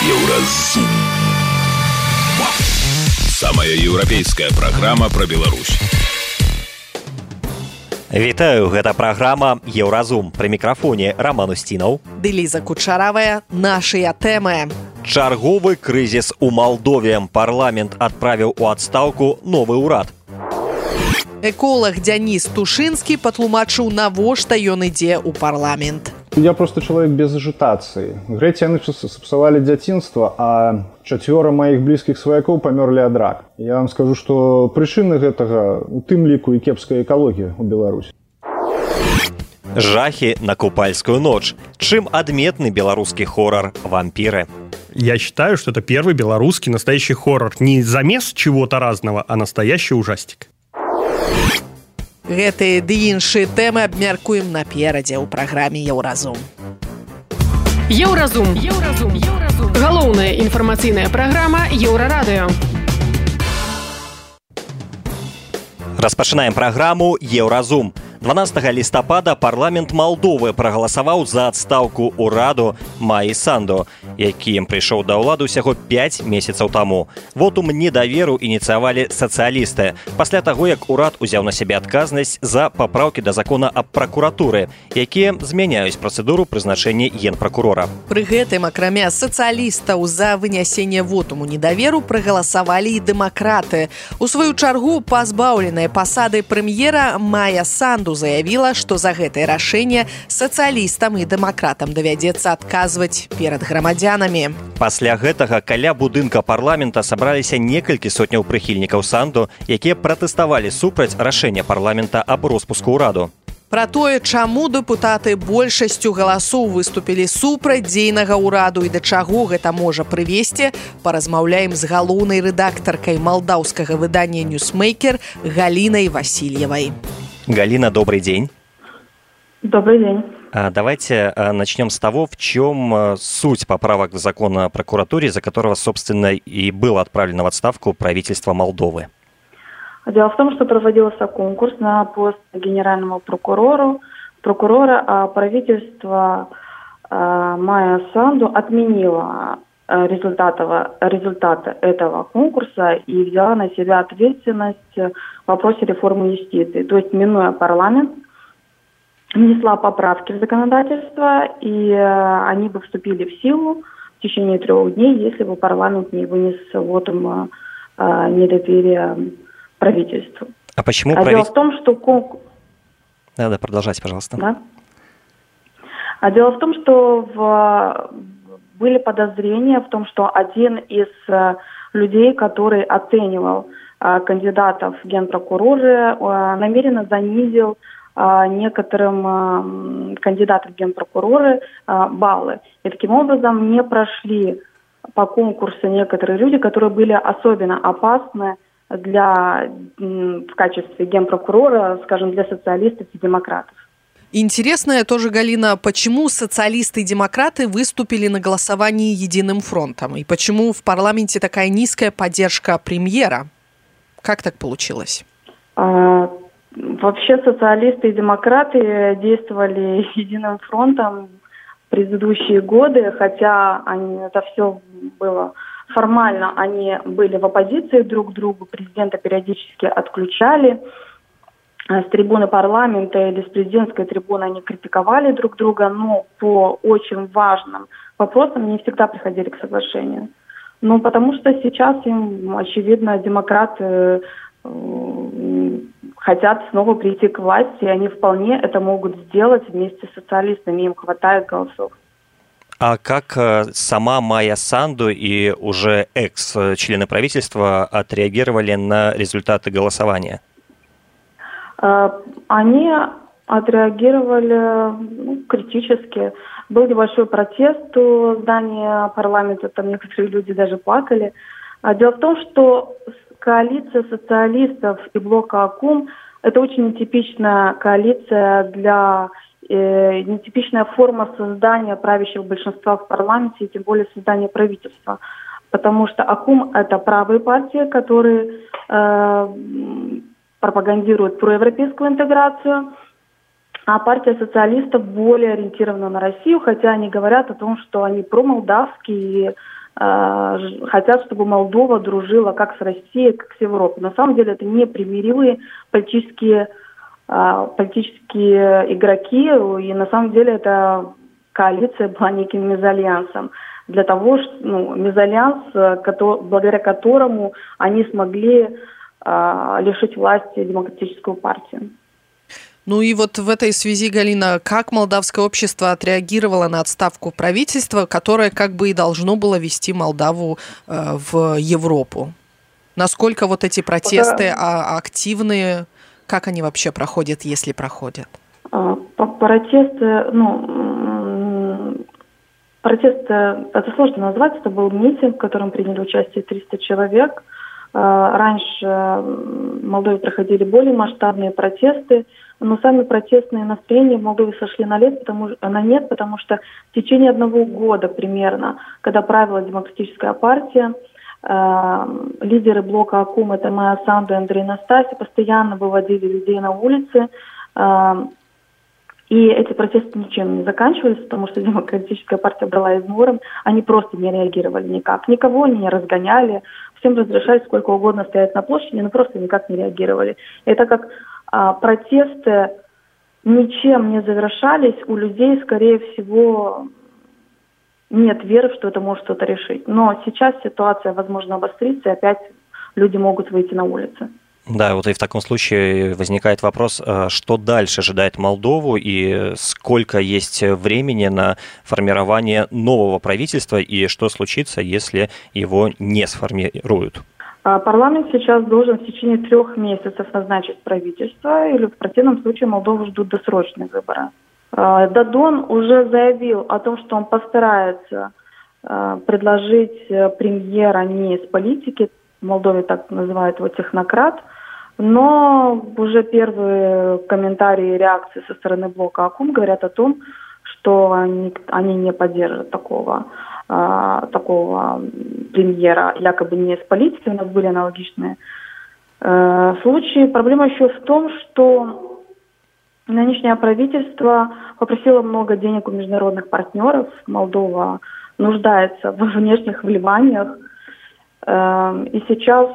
Еўразум. Самая еўрапейская праграма пра Беларусь. Вітаю, гэта праграма «Еўразум». Пры мікрафоне Роман Устінаў. Ды Ліза Кучаравая. Нашыя тэмы. Чарговы крызіс у Малдове. Парламент адправіў у адстаўку новы ўрад. Эколог Дзяніс Тушынскі патлумачыў, навошта ён ідзе ў парламент. Я просто человек без агитации. Грэці яны сапсавалі дзяцінства, а 4 моих блізкіх сваякоў памёрлі ад рака. Я вам скажу, што прычыны гэтага у тым ліку і кепская экалогія ў Беларусі. Жахи на Купальскую ночь. Чем отметный белорусский хоррор «Вампиры»? Я считаю, что это первый белорусский настоящий хоррор. Не замес чего-то разного, а настоящий ужастик. Гэтыя ды іншыя тэмы абмяркуем наперадзе ў праграме «Еўразум». Еўразум. Галоўная інфармацыйная праграма Еўрарадыё. Распачынаем праграму «Еўразум». 12 лістапада парламент Малдовы прагаласаваў за адстаўку ўраду Майі Санду, які прыйшоў да ўлады ўсяго 5 месяцаў таму. Вотум недаверу ініцыявалі сацыялісты, пасля таго, як урад узяў на сябе адказнасць за папраўкі да закона аб пракуратуры, якія змяняюць працэдуру прызначэння генпракурора. Пры гэтым, акрамя сацыялістаў, за вынясенне вотуму недаверу прагаласавалі і дэмакраты. У сваю чаргу пазбаўленая пасады прэм'ера Майя Санду заявіла, што за гэтае рашэнне сацыялістам і дэмакратам давядзецца адказваць перад грамадзянамі. Пасля гэтага каля будынка парламента сабраліся некалькі сотняў прыхільнікаў Санду, якія пратэставалі супраць рашэння парламента аб роспуску ўраду. Пра тое, чаму дэпутаты большасцю галасоў выступілі супраць дзейнага ўраду і да чаго гэта можа прывесці, паразмаўляем з галоўнай рэдактаркай малдаўскага выдання «Ньюсмейкер» Галінай Васильевой. Галина, добрый день. Добрый день. Давайте начнем с того, в чем суть поправок в закон о прокуратуре, за которого, собственно, и было отправлено в отставку правительство Молдовы. Дело в том, что проводился конкурс на пост генерального прокурора, а правительство Майя Санду отменило результаты этого конкурса и взяла на себя ответственность в вопросе реформы юстиции. То есть, минуя парламент, внесла поправки в законодательство, и они бы вступили в силу в течение 3 дней, если бы парламент не вынес вотум недоверия правительству. А почему дело в том, что... Да, продолжайте, пожалуйста. Да? А дело в том, что были подозрения в том, что один из людей, который оценивал кандидатов в генпрокуроры, намеренно занизил некоторым кандидатам в генпрокуроры баллы. И таким образом не прошли по конкурсу некоторые люди, которые были особенно опасны в качестве генпрокурора, скажем, для социалистов и демократов. Интересно тоже, Галина, почему социалисты и демократы выступили на голосовании единым фронтом? И почему в парламенте такая низкая поддержка премьера? Как так получилось? Вообще социалисты и демократы действовали единым фронтом в предыдущие годы, хотя это все было формально, они были в оппозиции друг к другу, президента периодически отключали. С трибуны парламента или с президентской трибуны они критиковали друг друга, но по очень важным вопросам не всегда приходили к соглашению. Ну, потому что сейчас им, очевидно, демократы хотят снова прийти к власти, и они вполне это могут сделать вместе с социалистами, им хватает голосов. А как сама Майя Санду и уже экс-члены правительства отреагировали на результаты голосования? Они отреагировали критически. Был небольшой протест у здания парламента, там некоторые люди даже плакали. Дело в том, что коалиция социалистов и блока АКУМ – это очень нетипичная коалиция нетипичная форма создания правящего большинства в парламенте, и тем более создания правительства. Потому что АКУМ – это правые партии, которые пропагандируют проевропейскую интеграцию, а партия социалистов более ориентирована на Россию, хотя они говорят о том, что они промолдавские и хотят, чтобы Молдова дружила как с Россией, как с Европой. На самом деле это непримиримые политические игроки, и на самом деле эта коалиция была неким мезальянсом. Для того, что мезальянс, благодаря которому они смогли лишить власти демократическую партию. Ну и вот в этой связи, Галина, как молдавское общество отреагировало на отставку правительства, которое как бы и должно было вести Молдаву в Европу? Насколько вот эти протесты активные, как они вообще проходят, если проходят? Протесты, это сложно назвать, это был митинг, в котором приняли участие 300 человек. Раньше в Молдове проходили более масштабные протесты, но сами протестные настроения в Молдове сошли на нет, потому что в течение 1 года примерно, когда правила демократическая партия, лидеры блока АКУМ, это Майя Санду и Андрей Настасьев, постоянно выводили людей на улицы, и эти протесты ничем не заканчивались, потому что демократическая партия брала измором, они просто не реагировали никак, никого не разгоняли, всем разрешали сколько угодно стоять на площади, но просто никак не реагировали. И так как протесты ничем не завершались, у людей, скорее всего, нет веры, что это может что-то решить. Но сейчас ситуация, возможно, обострится, и опять люди могут выйти на улицы. Да, вот и в таком случае возникает вопрос, что дальше ожидает Молдову и сколько есть времени на формирование нового правительства и что случится, если его не сформируют? Парламент сейчас должен в течение 3 месяцев назначить правительство, или в противном случае Молдову ждут досрочные выборы. Дадон уже заявил о том, что он постарается предложить премьера не из политики, в Молдове так называют его технократ, но уже первые комментарии и реакции со стороны блока АКУМ говорят о том, что они не поддержат такого премьера, якобы не из политики. У нас были аналогичные случаи. Проблема еще в том, что нынешнее правительство попросило много денег у международных партнеров. Молдова нуждается во внешних вливаниях. И сейчас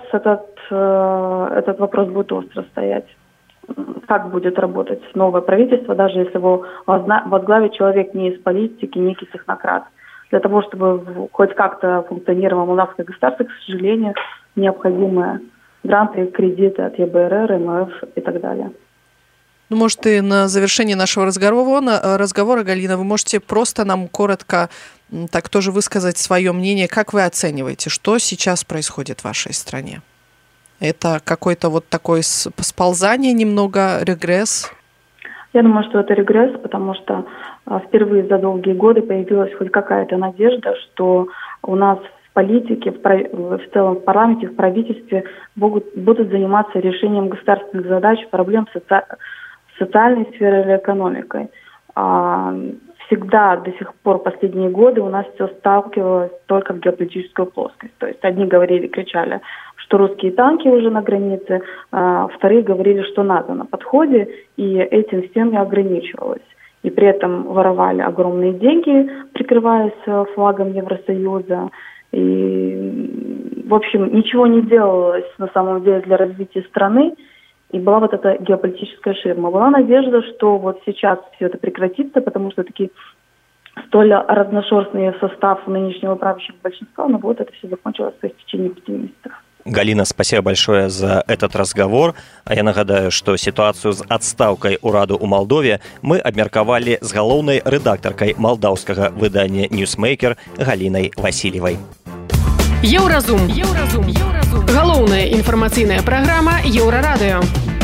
этот вопрос будет остро стоять. Как будет работать новое правительство, даже если его возглавит человек не из политики, некий технократ. Для того, чтобы хоть как-то функционировало молдавское государство, к сожалению, необходимы гранты, кредиты от ЕБРР, МВФ и так далее. Ну, может, и на завершение нашего разговора, Галина, вы можете просто нам коротко так тоже высказать свое мнение. Как вы оцениваете, что сейчас происходит в вашей стране? Это какое-то вот такое сползание немного, регресс? Я думаю, что это регресс, потому что впервые за долгие годы появилась хоть какая-то надежда, что у нас в политике, в целом в парламенте, в правительстве будут заниматься решением государственных задач, проблем социальной сферы или экономикой. Всегда до сих пор последние годы у нас все сталкивалось только в геополитическую плоскость. То есть одни кричали, что русские танки уже на границе, вторые говорили, что НАТО на подходе, и этим всем не ограничивалось. И при этом воровали огромные деньги, прикрываясь флагом Евросоюза. И, в общем, ничего не делалось на самом деле для развития страны. И была вот эта геополитическая ширма. Была надежда, что вот сейчас все это прекратится, потому что такие столь разношерстный состав нынешнего правящего большинства, но вот это все закончилось в течение 5 месяцев. Галина, спасибо большое за этот разговор. А я нагадаю, что ситуацию з адстаўкай ураду ў Малдове мы абмеркавалі з галоўнай рэдактаркай малдаўскага выдання «Ньюсмейкер» Галінай Васильевай. Еўразум. Галоўная інфармацыйная праграма Еўрарадыё.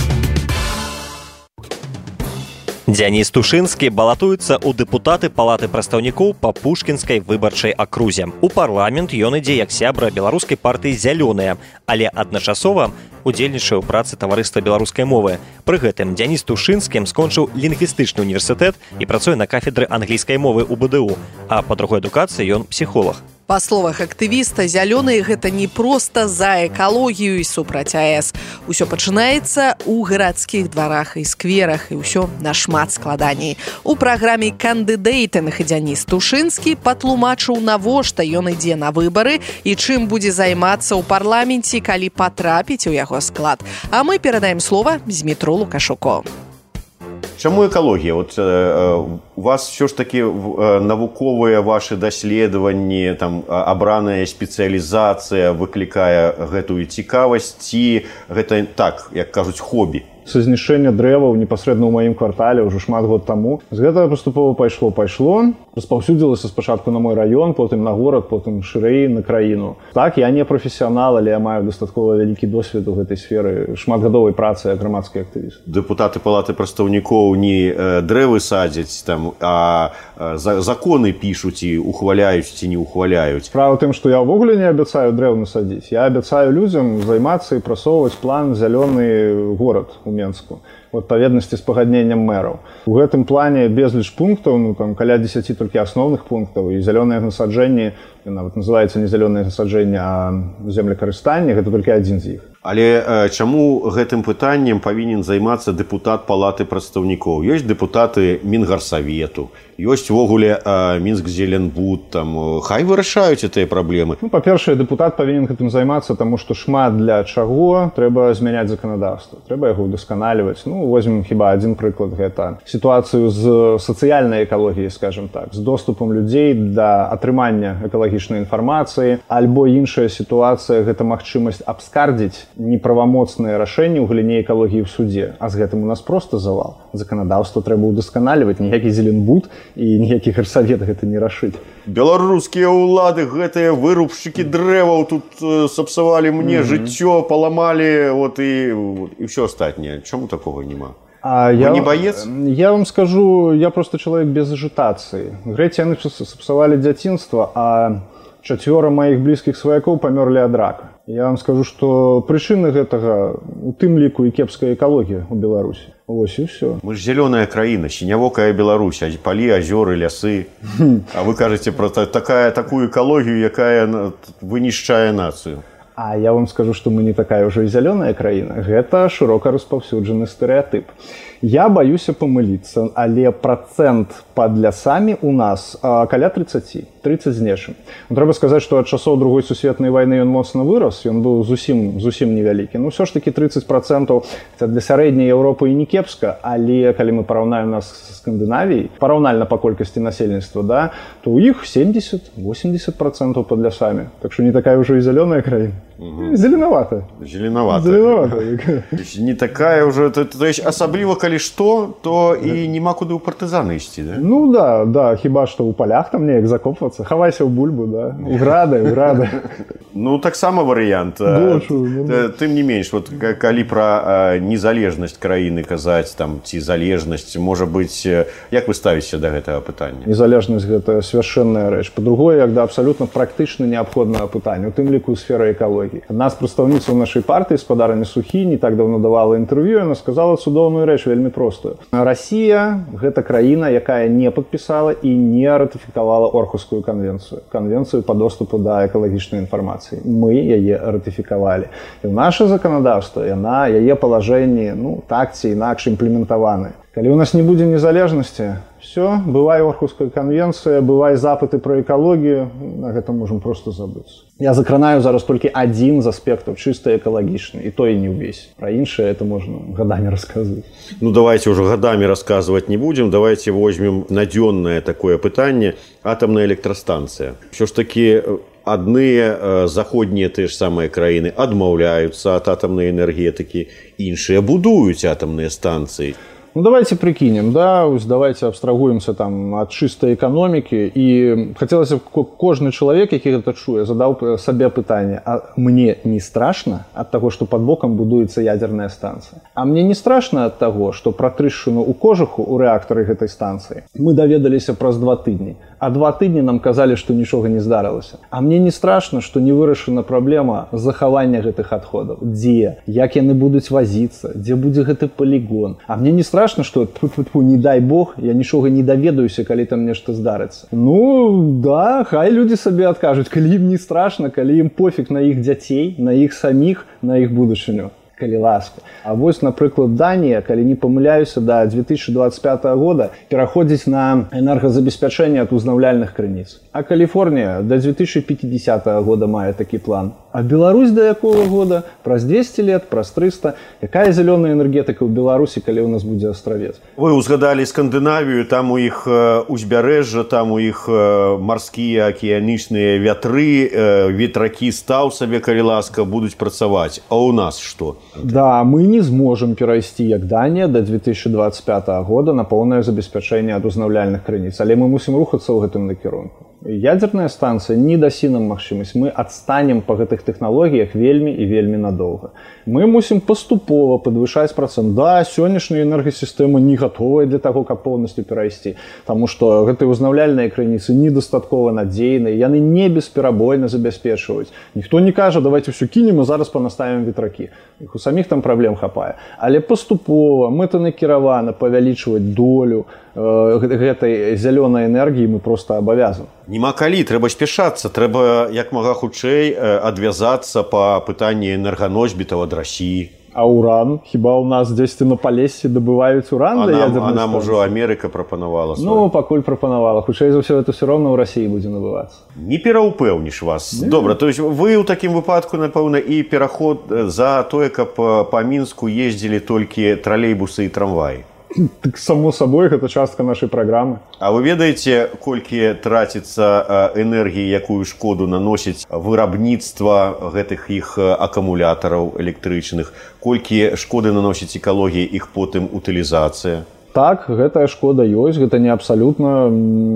Дзяніс Тушынскі балатуецца ў дэпутаты палаты прадстаўнікоў па пушкінскай выбарчай акрузе. У парламент ён ідзе як сябра беларускай партыі «Зялёныя», але адначасова удзельнічае ў працы таварыства беларускай мовы. Пры гэтым Дзяніс Тушынскі скончыў лінгвістычны універсітэт і працуе на кафедры англійскай мовы ў БДУ, а па другой адукацыі ён псіхолог. Па словах актывіста, зялёныя гэта не проста за экалогію і супраць АЭС. Усё пачынаецца ў гарадскіх дварах і скверах, і ўсё нашмат складаней. У праграме «Кандыдэйтинг» Дзяніс Тушынскі патлумачыў, навошта ён ідзе на выбары і чым будзе займацца ў парламенце, калі патрапіць у яго склад. А мы перадаем слова Змітру Лукашуку. Чаму экалогія? Вот, у вас все ж таки навуковыя ваши даследаванні, там, абраная спецыялізацыя выклікае гэтую цікавасць, ці гэта так, як кажуць, хобі? Знішэнне дрэваў непасрэдна ў маім квартале ўжо шмат год таму. З гэтага паступова пайшло, распаўсюдзілася спачатку на мой раён, потым на горад, потым шырэй на краіну. Так, я не прафесіянал, але я маю дастаткова вялікі досвед у гэтай сферы шматгадовай працы як грамадскі актывіст. Дэпутаты палаты прадстаўнікоў не дрэвы садзяць, там, а законы пішуць і ухваляюць ці не ухваляюць. Справа ў тым, што я ўвогуле не абяцаю дрэў насадзіць. Я абяцаю людзям займацца і прасоўваць план «Зялёны горад» у Менску у адпаведнасці з пагадненнем мэраў. У гэтым плане безліч пунктаў, каля 10 толькі асноўных пунктаў, і зялёныя насаджэнні, нават называецца не зялёныя насаджэнні, а землекарыстанне, гэта толькі адзін з іх. Але чаму гэтым пытаннем павінен займацца дэпутат палаты прадстаўнікоў? Ёсць дэпутаты Мінгарсавету, ёсць увогуле Мінск-Зеленбуд, там, хай вырашаюць гэтыя праблемы. Па-першае, дэпутат павінен гэтым займацца, таму што шмат для чаго трэба змяняць заканадаўства. Трэба яго ўдасканаліваць. Возьмем хіба адзін прыклад, гэта сітуацыю з сацыяльнай экалогіяй, скажем так, з доступам людзей да атрымання экалагічнай інфармацыі, альбо іншая сітуацыя, гэта магчымасць абскардзіць неправамоцныя рашэнні ў галіне экалогіі ў судзе. А з гэтым у нас проста завал. Заканадаўства трэба ўдасканаліваць, ніякі Зеленбуд і ніякі гарсавет гэта не рашыць. Беларускія ўлады, гэтыя вырубшчыкі дрэваў тут сапсавалі мне жыццё, паламалі, вот, і ўсё астатняе. Чаму такога няма? Вы не баец? Я вам скажу, я просто чалавек без агітацыі. Грэці, яны сапсавалі дзяцінства, а 4 маіх блізкіх сваякоў памёрлі ад рака. Я вам скажу, што прычыны гэтага у тым ліку і кепская экалогія ў Беларусі. Вось і ўсё. Мы ж зялёная краіна, сінявокая Беларусь, палі, азёры, лясы. А вы кажаце пра такую экалогію, якая вынішчае нацыю. А я вам скажу, што мы не такая ўжо і зялёная краіна. Гэта шырока распаўсюджаны стэрэатып. Я баюся памыліцца, але працэнт пад лясамі у нас каля 30 з нечым. Трэба сказаць, што ад часоў Другой сусветнай вайны ён моцна вырас, ён быў зусім невялікі. Ўсё ж такі 30% для сярэдняй Еўропы і не кепска, але калі мы параўнаем нас з Скандынавіяй, параўнальна па колькасці насельніцтва, да, то ў іх 70-80% пад лясамі. Так што не такая ўжо і зялёная краіна. Зеленавата. Не такая ўжо, то есть асабліва калі што, то і няма куды ў партызаны ісці, да? Да, хіба што ў палях там неяк закопвацца, хавайся ў бульбу, да, у грады. Таксама варыянт. Тым не менш, вот калі пра незалежнасць краіны казаць, там, ці залежнасць, можа быць, як вы ставіце да гэтага пытання? Незалежнасць гэта свяшчэнная рэч. Па-другое, як да абсалютна практычна неабходнага пытання, у тым ліку ў сферы экалогіі. Адна з прадстаўніцаў нашай партыі, спадарня Сухі, не так даўно давала інтэрв'ю, яна сказала цудоўную рэч, вельмі простую. Расія – гэта краіна, якая не падпісала і не ратыфікавала Орхускую канвенцыю па доступу да экалагічнай інфармацыі. Мы яе ратыфікавалі. І наша заканадаўства, яе палажэнні, так ці інакш імплементаваны. Калі ў нас не будзе незалежнасці, все, бывае Орхуская канвенцыя, бывае запыты пра экалогію, на гэта можам проста забыцца. Я закранаю зараз толькі адзін з аспектаў, чыста экалагічны, і то і не ўвесь. Пра іншае это можна гадамі расказваць. Давайте ўжо гадамі расказваць не будзем, давайте возьмем надзённае такое пытанне, атамная электрастанцыя. Ўсё ж такі адныя заходнія тыя ж самыя краіны адмаўляюцца ад атамнай энергетыкі, іншыя будуюць атамныя станцыі. Давайте прикинем, да, давайте абстрагуемся там ад чыстай эканомікі, і хацелася б кожны чалавек, які гэта чуе, задаў сабе пытанне: а мне не страшна ад таго, што пад бокам будуецца ядерная станцыя? А мне не страшна ад таго, што пра трышчыну ў кожуху ў рэактары гэтай станцыі мы даведаліся праз 2 тыдні, а 2 тыдні нам казалі, што нічога не здарылася. А мне не страшна, што не вырашана праблема захавання гэтых адходаў. Дзе? Як яны будуць вазіцца? Дзе будзе гэты палігон? А мне не страшна, страшна, што не дай бог, я нічога не даведаюся, калі там нешта здарыцца. Ну, да, хай людзі сабе адкажуць, калі ім не страшна, калі ім пофіг на іх дзяцей, на іх саміх, на іх будучыню. Калі ласка. А вось, напрыклад, Данія, калі не памыляюся, да 2025 года пераходзіць на энергазабеспячэнне ад узнаўляльных крыніц. А Каліфорнія да 2050 года мае такі план. А Беларусь да якога года? Праз 200 лет, праз 300. Якая зялёная энергетыка ў Беларусі, калі ў нас будзе астравец? Вы узгадалі Скандынавію, там у іх узбярэжжа, там у іх марскія, акіянічныя вятры, ветракі стаў сабе, калі ласка, будуць працаваць. А ў нас што? Да, мы не зможам перайсці, як Данія, да 2025 года на поўнае забеспячэнне ад узнаўляльных крыніц. Але мы мусім рухацца ў гэтым накірунку. Ядзерная станцыя не дасі нам магчымасць. Мы адстанем па гэтых тэхналогіях вельмі і вельмі надоўга. Мы мусім паступова падвышаць працэнт. Да, сённяшняя энергасістэма не гатовая для таго, каб поўнасцю перайсці. Таму што гэтыя узнаўляльныя крыніцы недастаткова надзейныя, яны не бесперабойна забяспечваюць. Ніхто не кажа, давайте ўсё кінем і зараз панаставім ветракі. Іх у саміх там праблем хапае. Але паступова, мэтанакіравана павялічваць долю гэтай зялёнай энергіі мы проста абавязаны. Нема калі, трэба спяшацца, трэба як мага хутчэй адвязацца па пытанні энерганосьбітаў ад Расіі. А уран? Хіба ў нас дзесьці на Палесе дабываюць уран для ядзернай станцыі? А нам ужо Амерыка прапанавала. Ну, пакуль прапанавала. Хутчэй за ўсё, это ўсё роўна ў Расіі будзе набывацца. Не пераўпэўніш вас. Добра, то есть вы ў такім выпадку, напэўна, і пераход за тое, каб па Мінску ездзілі толькі тралейбусы і трамваі. Так, само собой, гэта частка нашай праграмы. А вы ведаеце, колькі траціцца энергіі, якую шкоду наносіць вырабніцтва гэтых іх акумулятараў электрычных, колькі шкоды наносіць экалогіі іх потым утылізацыя? Так, гэтая шкода ёсць, гэта не абсалютна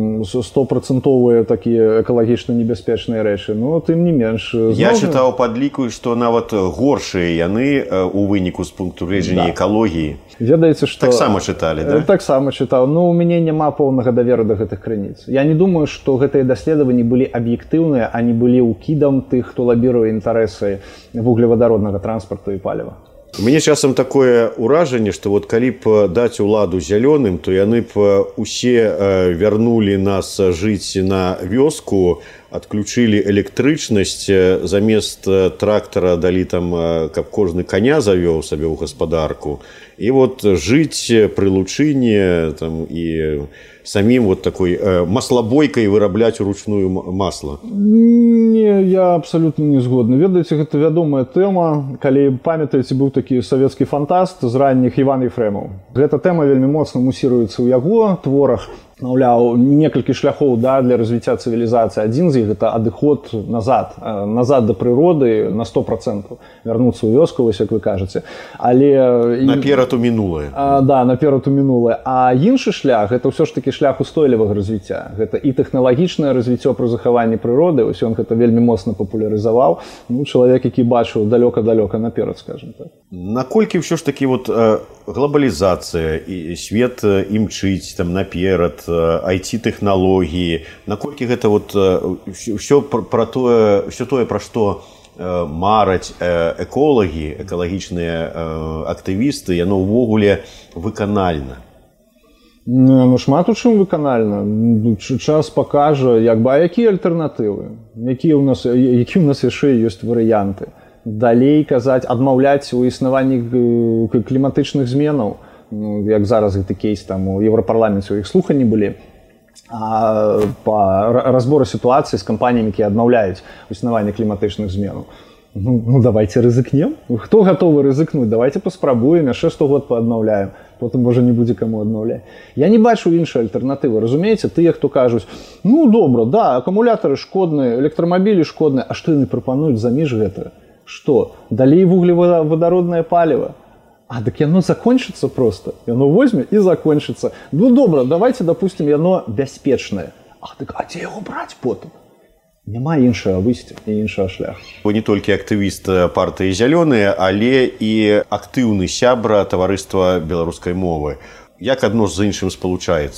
100% такія экалагічна небяспечныя рэчы, но тым не менш. Я чытаў падліку, што нават горшыя яны у выніку з пункту гледжання экалогіі. Ведаеце, што... Таксама чыталі, да? Таксама чытаў. Ну, у мяне няма поўнага даверу да гэтых крыніц. Я не думаю, што гэтыя даследаванні былі аб'ектыўныя, а не былі ўкідам тых, хто лабіруе інтарэсы вуглевадароднага транспарту і паліва. У мяне часам такое ўражанне, што вот калі б даць уладу зялёным, то яны б усе вярнулі нас жыць на вёску, адключылі электрычнасць, замест трактара далі там, каб кожны каня завёў сабе ў гаспадарку. І вот жыць пры лучыне там, і самім вот такой маслабойкай вырабляць уручную масла. Не, я абсалютна не згодны. Ведаеце, гэта вядомая тэма. Калі памятаеце, быў такі савецкі фантаст з ранніх Іван Ефрэмаў. Гэта тэма вельмі моцна мусіруецца ў яго творах. Маўляў, некалькі шляхоў для развіцця цывілізацыі. Адзін з іх гэта адыход назад да прыроды на 100%. Вярнуцца ў вёску, вось як вы кажаце. Але... Наперад у мінулае. Да, наперад у мінулае. А іншы шлях, гэта ўсё ж такі шлях устойлівага развіцця. Гэта і тэхналагічнае развіццё пры захаванні прыроды. Ось ён гэта вельмі моцна папулярызаваў. Ну, чалавек, які бачыў далёка-далёка наперад, скажем так. Наколькі ўсё ж такі вот глобалізацыя і свет імчыць там наперад, IT-тэхналогіі, наколькі гэта вот ўсё тое, пра што мараць эколагі, экалагічныя актывісты, яно ўвогуле выканальна? Ну, шмат у чым выканальна. Час пакажа, а якія альтэрнатывы, які ў нас яшчэ ёсць варыянты. Далей казаць, адмаўляць у існаванні кліматычных зменаў, як зараз гэты кейс там у Еўрапарламенце, у іх слуханні былі, па разбору сітуацыі з кампаніямі, якія адмаўляюць існаванне кліматычных зменаў. Ну, давайте рызыкнем. Хто гатовы рызыкнуць? Давайте паспрабуем, яшчэ 100 год пааднаўляем. Потым, можа, не будзе каму адмаўляць. Я не бачу іншай альтэрнатывы. Разумееце, тыя, хто кажуць, ну, добра, да, акумулятары шкодныя, электрамабілі шкодныя, а што яны прапануюць заміж гэтага? Што? Далей вуглевадароднае паліва? А, так яно закончыцца проста. Яно возьме і закончыцца. Ну, добра, давайте, допустим, яно бяспечнае. А, так, а дзе яго браць потым? Няма іншага выйсця і іншага шляху. Вы не толькі актывіст партыі «Зялёныя», але і актыўны сябра таварыства беларускай мовы. Як адно з іншым спалучаецца?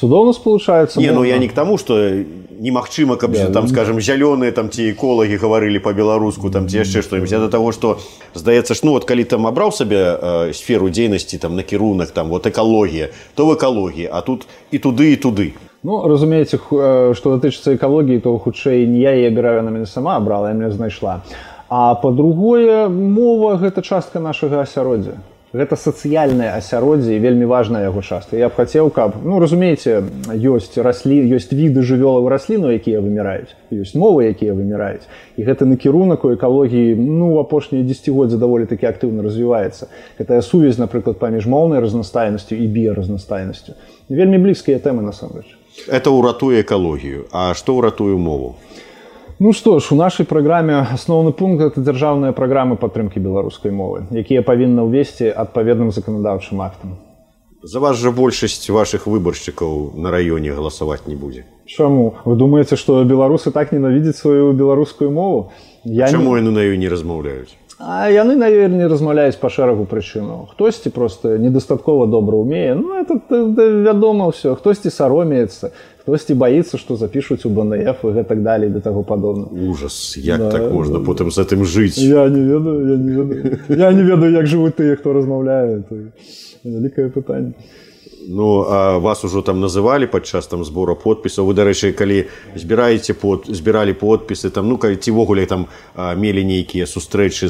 Цудоўна спалучаецца. Не, ну я не к тому, что немагчыма, каб там, скажем, зялёныя там ці эколагі гаварылі па-беларуску, там ці яшчэ што-нибудь. Я до того, что здаецца, ну вот калі там абраў сабе сферу дзейнасці, там накірунак, там вот экалогія, то в экалогіі, а тут і туды, і туды. Ну, разумееце, што датычыцца экалогіі, то хутчэй не я яе абіраю, яна мяне сама абрала, я мяне знайшла. А па-другое, мова – гэта частка нашага асяроддзя. Гэта сацыяльнае асяроддзе і вельмі важная яго частка. Я б хацеў, каб, ну, разумееце, ёсць віды жывёлаў і расліну, якія выміраюць, ёсць мовы, якія выміраюць. І гэты накірунак у экалогіі, ну, у апошнія дзесяцігоддзі даволі такі актыўна развіваецца. Гэтая сувязь, напрыклад, паміж моўнай разнастайнасцю і біяразнастайнасцю. Вельмі блізкія тэмы, насамрэч. Это ўратуе экалогію. А што ўратуе мову? Ну што ж, у нашай праграме асноўны пункт – гэта дзяржаўныя праграмы падтрымкі беларускай мовы, якія павінны ўвесці адпаведным заканадаўчым актам. За вас жа большасць вашых выбаршчыкаў на раёне галасаваць не будзе. Чаму? Вы думаеце, што беларусы так ненавідзяць сваю беларускую мову? Чаму яны на ёй не размаўляюць? А яны, наверное, размаўляюць па шэрагу прычынаў. Хтосьці проста недастаткова добра ўмее. Ну, это вядома ўсё. Хтосьці саромеецца, хтосьці баіцца, што запішуць у БНФ і гэтак далей да таго падобна. Ужас, як так можна потым з гэтым жыць? Я не ведаю. Я не ведаю, як жывуць тыя, хто размаўляе. Это вялікае пытанне. Ну, а вас ужо там называлі падчас там збора подпісаў. Вы, дарэчы, калі збіралі подпісы, там, ну, ці ввогуле там мелі нейкія сустрэчы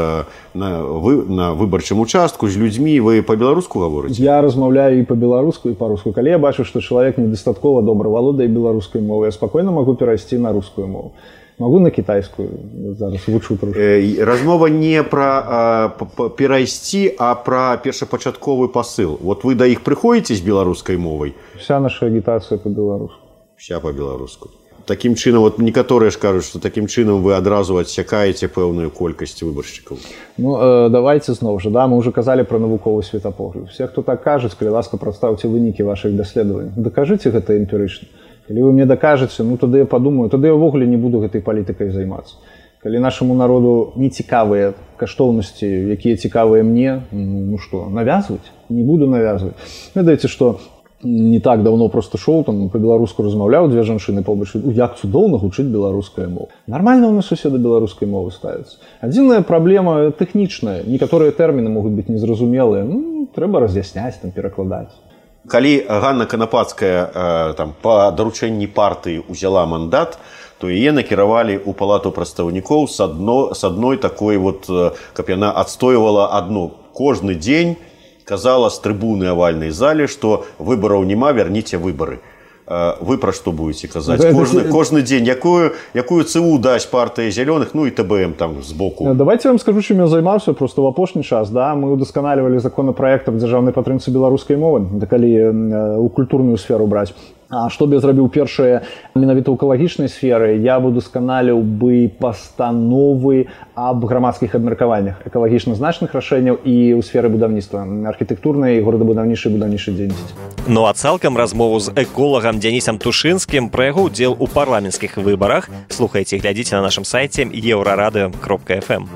на выбарчым участку з людзьмі, вы па-беларуску гаворыце? Я размаўляю і па-беларуску, і па-руску. Калі я бачу, што чалавек недастаткова добра валодае беларускай мовай, я спакойна магу перайсці на рускую мову. Могу на китайскую, зараз вучу трошки. Размова не про перайсці, а про першапачатковы посыл. Вот вы до іх прыходзіце з беларускай мовай? Вся наша агітацыя по-беларуску. Вся по-беларуску. Такім чынам, вот некаторыя ж кажуць, што такім чынам вы адразу адсякаеце пэўную колькасць выбаршчыкаў. Ну, давайте зноў жа, да, мы ўжо казалі пра навуковы светапогляд. Все, хто так кажуць, калі ласка, прадстаўце вынікі вашых даследаванняў. Дакажыце гэта эмпірычна. Калі вы мне дакажаце, ну тады я падумаю, тады я ўвогуле не буду гэтай палітыкай займацца. Калі нашаму народу не цікавыя каштоўнасці, якія цікавыя мне, ну што, навязваць? Не буду навязваць. Ведаеце, што не так даўно просто шоў, там па-беларуску размаўляў, дзве жанчыны побач, як цудоўна гучыць беларуская мова. Нармальна ў нас усе да беларускай мовы ставяцца. Адзіная праблема тэхнічная. Некаторыя тэрміны могуць быць незразумелыя. Ну, трэба раз'ясняць, там, перакладаць. Калі Ганна Канапацкая там, па даручэнні партыі ўзяла мандат, то яе накіравалі ў палату прадстаўнікоў з адной такой, вот, каб яна адстойвала адну. Кожны дзень казала з трыбуны авальнай зале, што выбараў няма, вярніце выбары. Вы пра што будете казаць? Кожны дзень. Якую цыву дасць партыя зялёных, ну і ТБМ там збоку? Давайте я вам скажу, чым я займаўся просто ў апошні час. Да? Мы удасканалівалі законапраект аб дзяржаўнай падтрымцы беларускай мовы, да калі у культурную сферу браць. А што б я зрабіў першае менавіта ў экалагічнай сферы, я бы удасканаліў бы пастановы аб грамадскіх абмеркаваннях, экалагічна значных рашэнняў і ў сферы будаўніцтва, архітэктурнай, горадабудаўнічай і будаўнічай дзейнасці. Ну а цалкам размову з эколагам Дзянісам Тушынскім пра яго ўдзел у парламенцкіх выбарах слухайце і глядзіце на нашым сайце euradio.fm.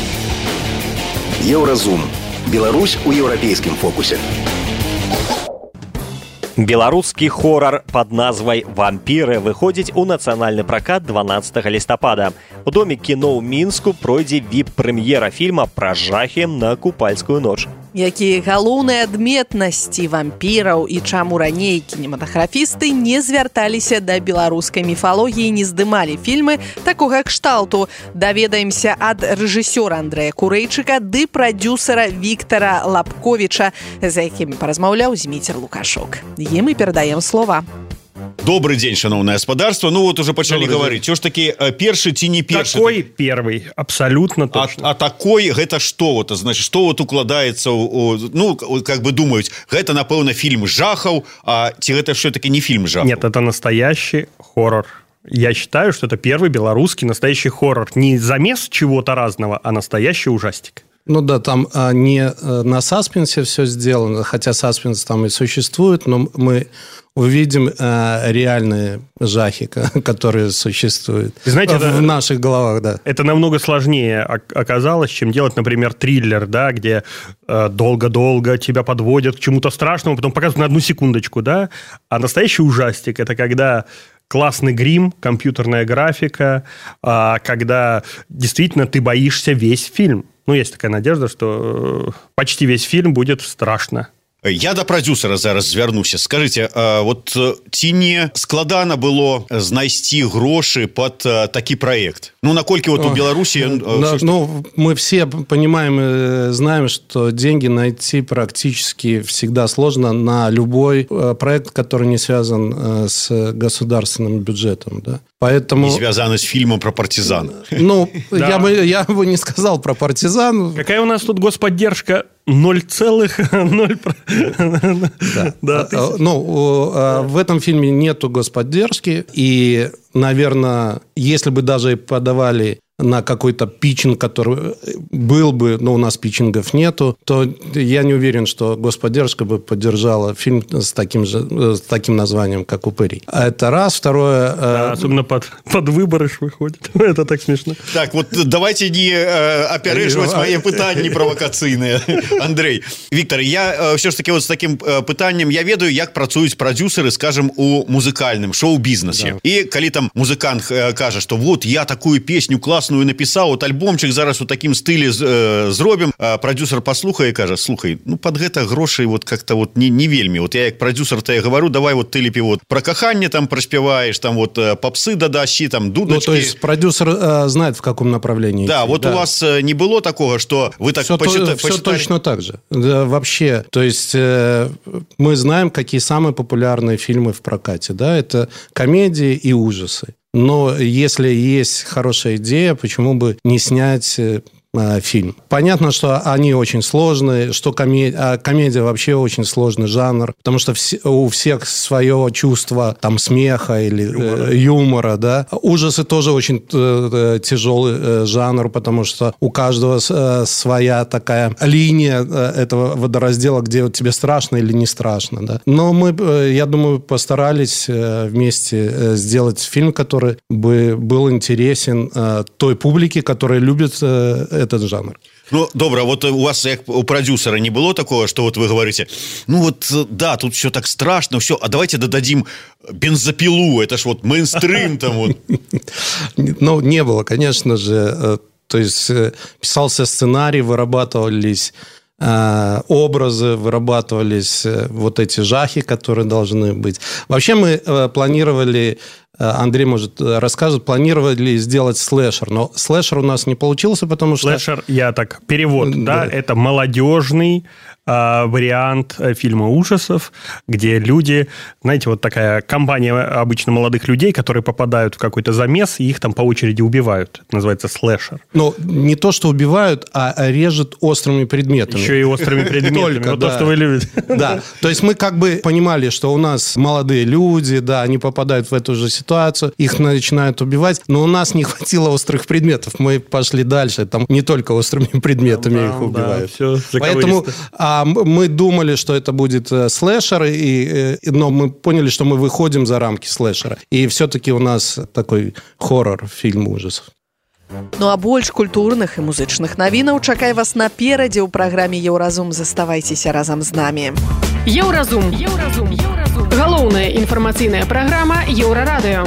Еўразум. Беларусь у еўрапейскім фокусе. Беларускі хорар пад назвай «Вампіры» выходзіць у нацыянальны пракат 12 лістапада. У Доме кіно ў Мінску пройдзе віп-прэм'ера фільма пра жахі на купальскую ноч. Якія галоўныя адметнасці вампіраў і чаму раней кінематаграфісты не звярталіся да беларускай міфалогіі, не здымалі фільмы такога кшталту. Даведаемся ад рэжысёра Андрэя Курэйчыка ды прадюсера Віктара Лапковіча, з якімі паразмаўляў Зміцер Лукашок. Ім і перадаем слова. Добрый день, шановное господарство. Ну вот уже почали говорить. Что ж таки першы ці не першы? Такой первый, абсолютно точно. А такой, гэта что вот, значит, что вот укладаецца ну, как бы думаюць, гэта, напэўна, фильм жахаў, а ці гэта все-таки не фильм жахаў? Нет, это настоящий хоррор. Я считаю, что это первый белорусский настоящий хоррор. Не замес чего-то разного, а настоящий ужастик. Ну да, там не на саспенсе все сделано, хотя саспенс там и существует, но мы увидим реальные жахи, которые существуют, знаете, в наших головах. Да. Это намного сложнее оказалось, чем делать, например, триллер, да, где долго-долго тебя подводят к чему-то страшному, потом показывают на одну секундочку, да. А настоящий ужастик – это когда классный грим, компьютерная графика, когда действительно ты боишься весь фильм. Ну, есть такая надежда, что почти весь фильм будет страшно. Я да прадзюсара зараз звярнуся. Скажите, вот ці не складана было знайсці грошы под такі проект? Ну, наколькі вот у Беларуси... Ну, мы все понимаем и знаем, что деньги найти практически всегда сложно на любой проект, который не связан с государственным бюджетом, да. Поэтому... Не связано с фильмом про партизан. Ну, я бы не сказал про партизан. Какая у нас тут господдержка? 0,0. Да. Ну, в этом фильме нету господдержки. И, наверное, если бы даже подавали на какой-то питчинг, который был бы, но у нас питчингов нету, то я не уверен, что господдержка бы поддержала фильм с таким названием, как «Упыри». Это раз. Второе... Да, особенно под выборы выходит. Это так смешно. Так, вот давайте не опереживать мои пытания провокаційныя. Андрей, Виктор, я все ж таки вот с таким пытанием, я ведаю, як працуюць прадзюсеры, скажем, у музыкальным шоу-бізнесе. Да. И коли там музыкант кажа, что вот я такую песню классную написал, вот альбомчик зараз у таким стиле зробим, а продюсер послухае и кажа, слухай, ну под гэта грошей вот как-то вот не вельмі. Вот я як продюсер-то я говорю, давай вот ты лепи вот про каханне там проспеваешь, там вот попсы додащи, там дудочки. Ну, то есть продюсер знает, в каком направлении. Да, идти. Вот да. У вас не было такого, что вы так почитали? Все точно так же. Да, вообще, то есть мы знаем, какие самые популярные фильмы в прокате, да, это комедии и ужасы. Но если есть хорошая идея, почему бы не снять фильм? Понятно, что они очень сложные, что комедия вообще очень сложный жанр, потому что у всех свое чувство там смеха или юмора, да. Ужасы тоже очень тяжелый жанр, потому что у каждого своя такая линия этого водораздела, где вот тебе страшно или не страшно, да. Но мы, я думаю, постарались вместе сделать фильм, который бы был интересен той публике, которая любит этот жанр. Ну, добра, вот у вас, як у продюсера, не было такого, что вот вы говорите, ну вот, да, тут все так страшно, все, а давайте додадим бензопилу, это ж вот мейнстрим там вот. Ну, не было, конечно же, то есть писался сценарий, вырабатывались образы, вырабатывались вот эти жахи, которые должны быть. Вообще мы планировали, Андрей, может, расскажет, планировали сделать слэшер, но слэшер у нас не получился, потому что... Слэшер, перевод, да, это молодежный вариант фильма ужасов, где люди, знаете, вот такая компания обычно молодых людей, которые попадают в какой-то замес, и их там по очереди убивают. Это называется слэшер. Ну, не то, что убивают, а режут острыми предметами. Еще и острыми предметами. Только, вот то, что вы любите. Да, то есть мы как бы понимали, что у нас молодые люди, да, они попадают в эту же ситуацию, их начинают убивать, но у нас не хватило острых предметов. Мы пошли дальше, там не только острыми предметами их убивают. Поэтому... мы думали, что это будет слэшер, но мы поняли, что мы выходим за рамки слэшера. И все-таки у нас такой хоррор, фильм ужасов. Ну а больш культурных і музычных навінаў чакай вас наперадзе ў праграме «Еўразум». Заставайцеся разам з намі. Еўразум. Галоўная інфармацыйная праграма Еўрарадыё.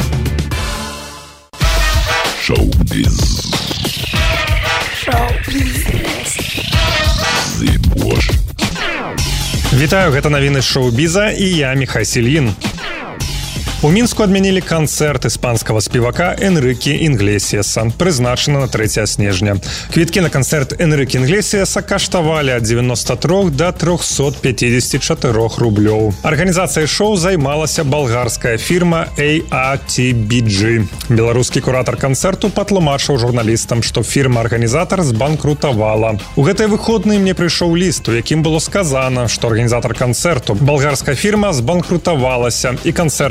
Шоу-біз. Вітаю, гэта навіны шоу-біза і я Міхай Сільін. У Мінску адмянілі канцэрт іспанскага спевака Энрыкі Інглесіаса, прызначаны на 3 снежня. Квіткі на канцэрт Энрыкі Інглесіаса каштавалі ад 93 до 354 рублёў. Арганізацыяй шоу займалася балгарская фірма AATBG. Беларускі куратар канцэрту патлумачыў журналістам, што фірма-арганізатар збанкрутавала. У гэтыя выходныя мне прыйшоў ліст, у якім было сказана, што арганізатар канцэрту, балгарская фірма, збанкрутавалася, і канцэрты ў Рызе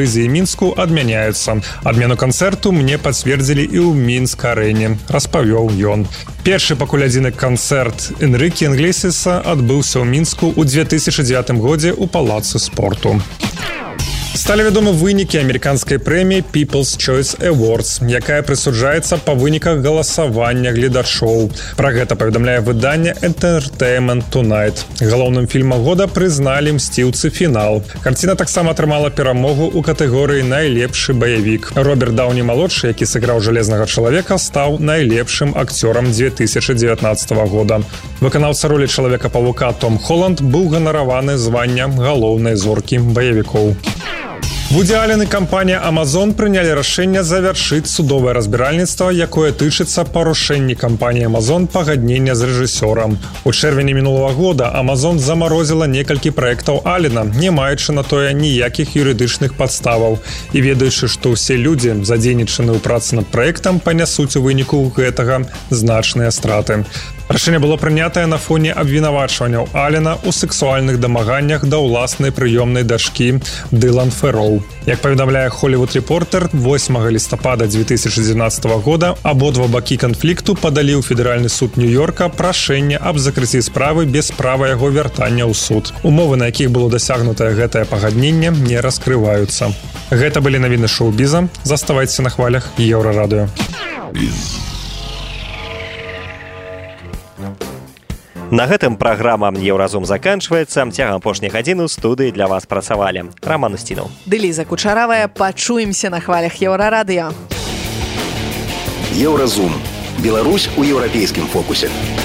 Эльзы і Мінску адмяняюцца. Адмену канцэрту мне пацвердзілі і ў Мінск-арэне, распавёў ён. Першы пакуль адзіны канцэрт Энрыкі Інглесіса адбыўся ў Мінску ў 2009 годзе ў палацы спорту. Сталі вядомы вынікі амерыканскай прэміі People's Choice Awards, якая прысуджаецца па выніках галасавання гледачоў. Пра гэта паведамляе выданне Entertainment Tonight. Галоўным фільмам года прызналі «Мсціўцы. Фінал». Карціна таксама атрымала перамогу ў катэгорыі «Найлепшы баявік». Роберт Даўні-малодшы, які сыграў «Жалезнага чалавека», стаў найлепшым акцёрам 2019 года. Выканаўца ролі Чалавека-павука Том Холланд быў ганараваны званнем галоўнай зоркі баявікоў. Вуді Аллен і кампанія Amazon прынялі рашэнне завяршыць судовае разбіральніцтва, якое тычыцца парушэнні кампаніі Amazon пагаднення з рэжысёрам. У чэрвені мінулага года Amazon замарозіла некалькі праектаў Аллена, не маючы на тое ніякіх юрыдычных падставаў і ведаючы, што ўсе людзі, задзейнічаныя ў працы над праектам, панясуць у выніку гэтага значныя страты. Рашэнне было прынятае на фоне абвінавачванняў Аллена ў сексуальных дамаганнях да ўласнай прыёмнай дачкі Дылан Фэроу. Як паведамляе Hollywood Reporter, 8 лістапада 2019 года абодва бакі канфлікту падалі ў федэральны суд Нью-Йорка прашэнне аб закрыцці справы без права яго вяртання ў суд. Умовы, на якіх было дасягнутае гэтае пагадненне, не раскрываюцца. Гэта былі навіны шоу-біза. Заставайцеся на хвалях Еўрарадыё. На гэтым праграма «Еўразум» заканчваецца. Цягам апошняй гадзіны ў студыі для вас працавалі Роман Устінаў, Дэліза Кучаравая. Пачуемся на хвалях Еўрарадыё. Еўразум. Беларусь у еўрапейскім фокусе.